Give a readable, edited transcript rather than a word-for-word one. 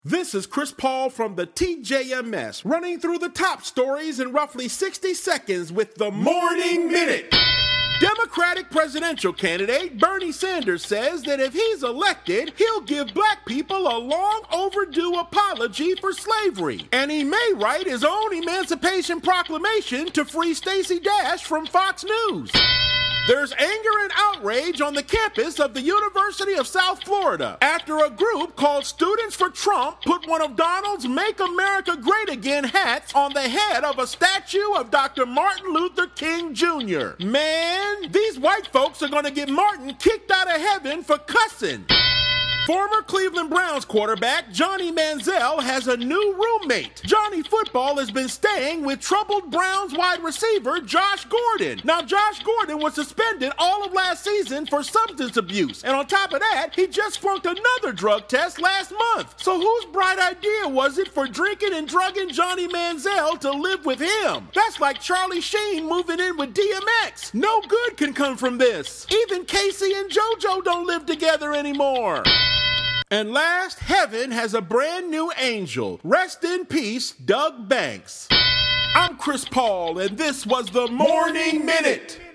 This is Chris Paul from the TJMS, running through the top stories in roughly 60 seconds with the Morning Minute. Democratic presidential candidate Bernie Sanders says that if he's elected, he'll give black people a long overdue apology for slavery. And he may write his own Emancipation Proclamation to free Stacey Dash from Fox News. There's anger and outrage on the campus of the University of South Florida after a group called Students for Trump put one of Donald's Make America Great Again hats on the head of a statue of Dr. Martin Luther King Jr. Man, these white folks are going to get Martin kicked out of heaven for cussing. Former Cleveland Browns quarterback Johnny Manziel has a new roommate. Johnny Football has been staying with troubled Browns wide receiver Josh Gordon. Now, Josh Gordon was suspended all of last season for substance abuse. And on top of that, he just flunked another drug test last month. So whose bright idea was it for drinking and drugging Johnny Manziel to live with him? That's like Charlie Sheen moving in with DMX. No good can come from this. Even Casey and JoJo don't live together anymore. And last, heaven has a brand new angel. Rest in peace, Doug Banks. I'm Chris Paul, and this was the Morning Minute.